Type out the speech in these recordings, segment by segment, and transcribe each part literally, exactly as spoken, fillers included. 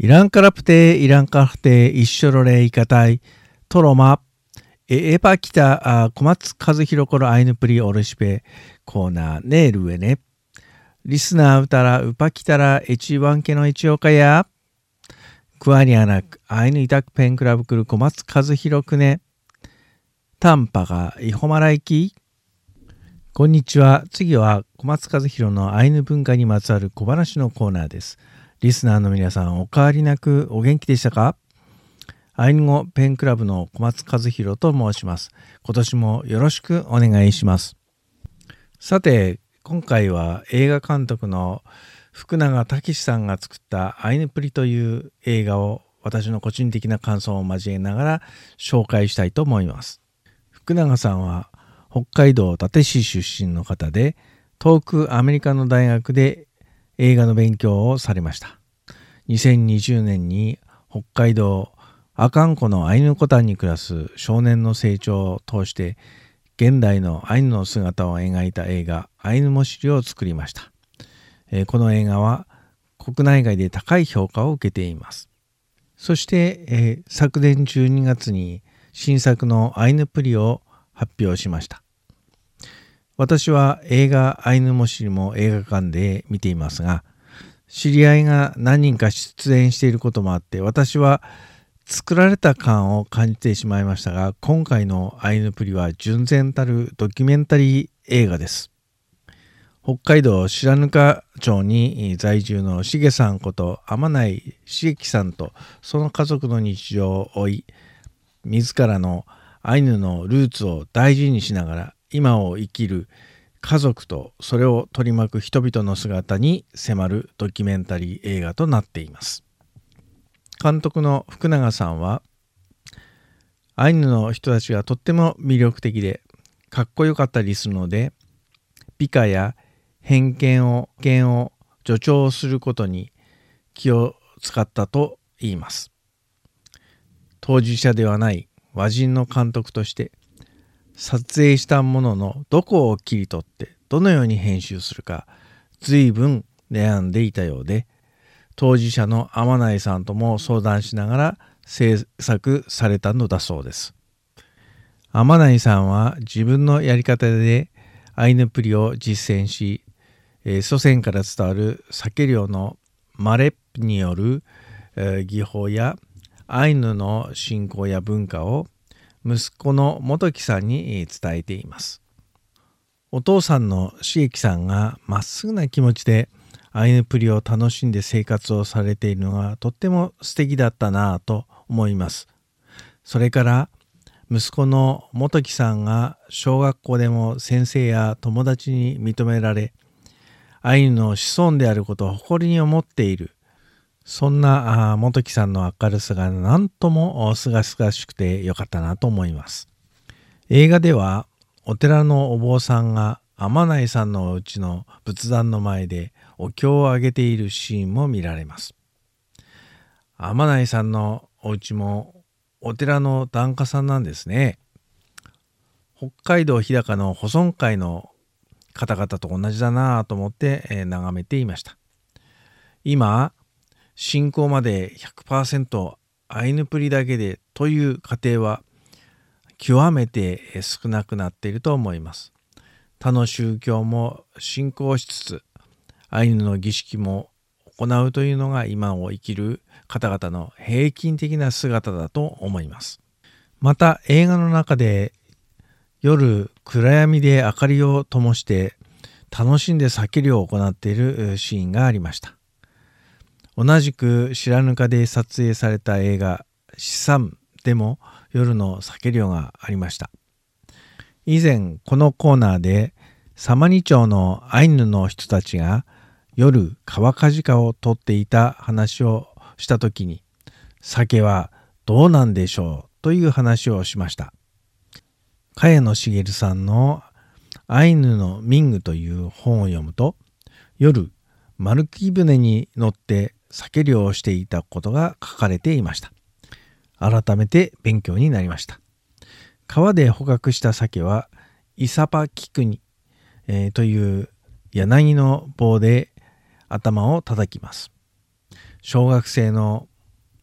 イランカラプテイランカフテ一緒のレイカタイトロマエエパキタ小松和弘コロアイヌプリオルシペコーナーネールウェネリスナーウタラウパキタラエチワンケのエチオカヤクワニアナクアイヌイタクペンクラブクル小松和弘クネタンパがイホマライキこんにちは。次は小松和弘のアイヌ文化にまつわる小話のコーナーです。リスナーの皆さんお変わりなくお元気でしたか？アイヌ語ペンクラブの小松和弘と申します。今年もよろしくお願いします。さて、今回は映画監督の福永武さんが作ったアイヌプリという映画を私の個人的な感想を交えながら紹介したいと思います。福永さんは北海道伊達市出身の方で、遠くアメリカの大学で映画の勉強をされました。にせんにじゅうねんに北海道阿寒湖のアイヌコタンに暮らす少年の成長を通して現代のアイヌの姿を描いた映画アイヌモシリを作りました。えー、この映画は国内外で高い評価を受けています。そして、えー、昨年じゅうにがつに新作のアイヌプリを発表しました。私は映画アイヌモシリも映画館で見ていますが、知り合いが何人か出演していることもあって私は作られた感を感じてしまいましたが、今回のアイヌプリは純然たるドキュメンタリー映画です。北海道白糠町に在住のしげさんこと天内茂樹さんとその家族の日常を追い、自らのアイヌのルーツを大事にしながら今を生きる家族とそれを取り巻く人々の姿に迫るドキュメンタリー映画となっています。監督の福永さんはアイヌの人たちがとっても魅力的でかっこよかったりするので、美化や偏見を偏見を助長することに気を使ったと言います。当事者ではない和人の監督として撮影したもののどこを切り取ってどのように編集するか随分悩んでいたようで、当事者の天内さんとも相談しながら制作されたのだそうです。天内さんは自分のやり方でアイヌプリを実践し、えー、祖先から伝わる鮭漁のマレップによる、えー、技法やアイヌの信仰や文化を息子の元木さんに伝えています。お父さんの茂樹さんがまっすぐな気持ちでアイヌプリを楽しんで生活をされているのがとっても素敵だったなぁと思います。それから息子の元木さんが小学校でも先生や友達に認められ、アイヌの子孫であることを誇りに思っている。そんな元木さんの明るさが何ともすがすがしくてよかったなと思います。映画ではお寺のお坊さんが天内さんのお家の仏壇の前でお経をあげているシーンも見られます。天内さんのお家もお寺の檀家さんなんですね。北海道日高の保存会の方々と同じだなと思って眺めていました。今信仰まで ひゃくパーセント アイヌプリだけでという家庭は極めて少なくなっていると思います。他の宗教も信仰しつつアイヌの儀式も行うというのが今を生きる方々の平均的な姿だと思います。また映画の中で夜暗闇で明かりを灯して楽しんで鮭漁を行っているシーンがありました。同じく白糠で撮影された映画シサムでも夜の鮭漁がありました。以前このコーナーで様似町のアイヌの人たちが夜川カジカを取っていた話をしたときに、鮭はどうなんでしょうという話をしました。茅野茂さんのアイヌのミングという本を読むと、夜丸木舟に乗って鮭漁をしていたことが書かれていました。改めて勉強になりました。川で捕獲した鮭はイサパキクニ、えー、という柳の棒で頭を叩きます。小学生の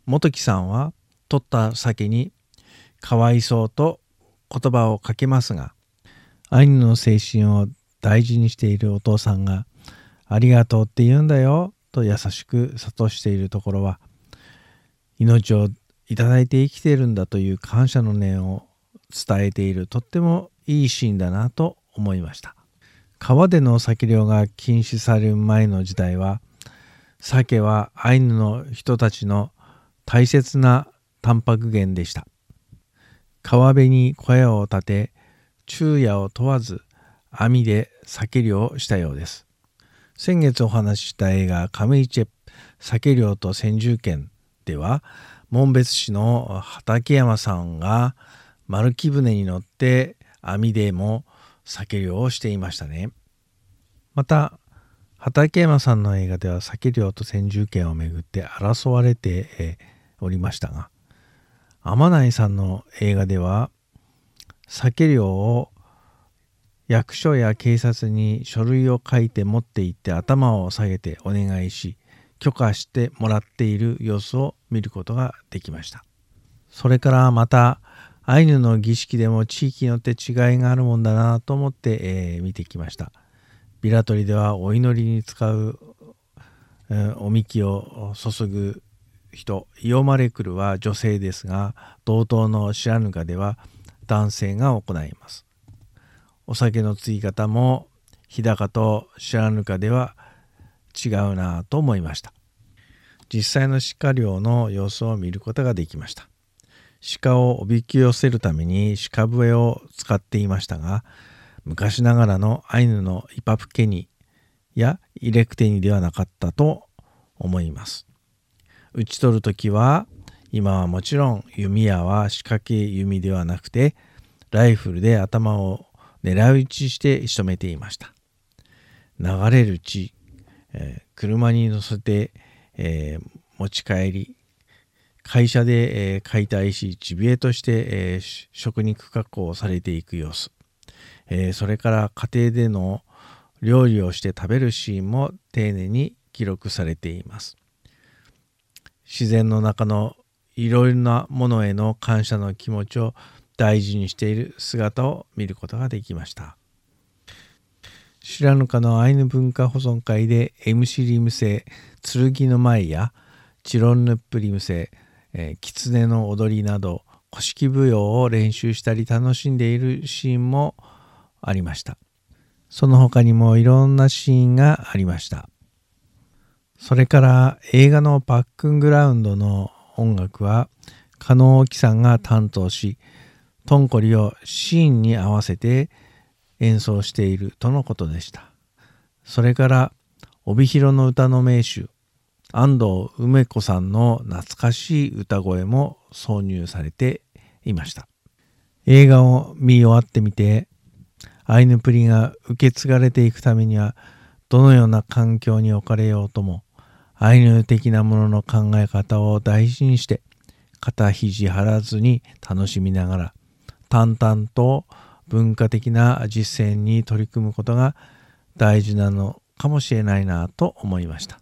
元木さんは取った酒にかわいそうと言葉をかけますが、アイヌの精神を大事にしているお父さんがありがとうって言うんだよと優しく諭しているところは、命をいただいて生きているんだという感謝の念を伝えている、とってもいいシーンだなと思いました。川での鮭漁が禁止される前の時代は、鮭はアイヌの人たちの大切なタンパク源でした。川辺に小屋を建て、昼夜を問わず網で鮭漁をしたようです。先月お話しした映画カムイチェ鮭漁と先住権では、紋別市の畠山さんが丸木舟に乗って網でも鮭漁をしていましたね。また畠山さんの映画では鮭漁と先住権をめぐって争われておりましたが、天内さんの映画では鮭漁を役所や警察に書類を書いて持って行って頭を下げてお願いし、許可してもらっている様子を見ることができました。それからまたアイヌの儀式でも地域によって違いがあるもんだなと思って、えー、見てきました。ビラトリではお祈りに使う、えー、おみきを注ぐ人、イオマレクルは女性ですが、同等のシラヌカでは男性が行います。お酒の継ぎ方も日高とシラヌカでは違うなと思いました。実際の鹿漁の様子を見ることができました。鹿をおびき寄せるために鹿笛を使っていましたが、昔ながらのアイヌのイパプケニやイレクテニではなかったと思います。打ち取るときは、今はもちろん弓矢は仕掛け弓ではなくて、ライフルで頭を狙い撃ちして仕留めていました。流れる血、えー、車に乗せて、えー、持ち帰り、会社で、えー、解体しジビエとして、えー、食肉加工されていく様子、えー、それから家庭での料理をして食べるシーンも丁寧に記録されています。自然の中のいろいろなものへの感謝の気持ちを大事にしている姿を見ることができました。白糠のアイヌ文化保存会でエムシリムセ、剣の舞やチロンヌップリムセ、えー、狐の踊りなど古式舞踊を練習したり楽しんでいるシーンもありました。その他にもいろんなシーンがありました。それから映画のバックグラウンドの音楽は加納木さんが担当し、トンコリをシーンに合わせて演奏しているとのことでした。それから帯広の歌の名手安藤梅子さんの懐かしい歌声も挿入されていました。映画を見終わってみて、アイヌプリが受け継がれていくためにはどのような環境に置かれようとも、アイヌ的なものの考え方を大事にして肩肘張らずに楽しみながら淡々と文化的な実践に取り組むことが大事なのかもしれないなと思いました。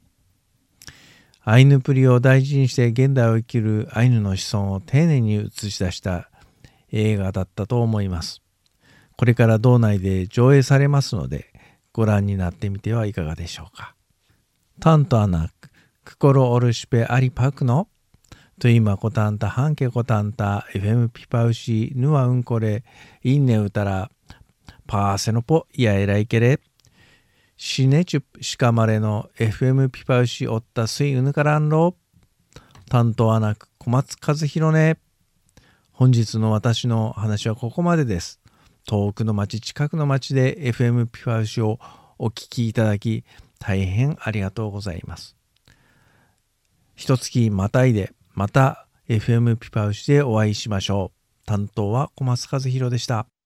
アイヌプリを大事にして現代を生きるアイヌの子孫を丁寧に映し出した映画だったと思います。これから道内で上映されますのでご覧になってみてはいかがでしょうか。タンとアナクコロオルシュペアリパクのと今コタンタハンケコタンタ エフエム ピパウシヌワウンコレインネウタラパーセノポイヤエライケレシネチュプシカマレの エフエム ピパウシオッタスイウヌカランロタントアナク小松和弘ね。本日の私の話はここまでです。遠くの町近くの町で エフエム ピパウシをお聞きいただき大変ありがとうございます。一月またいでまた エフエム ピパウシでお会いしましょう。担当は小松和弘でした。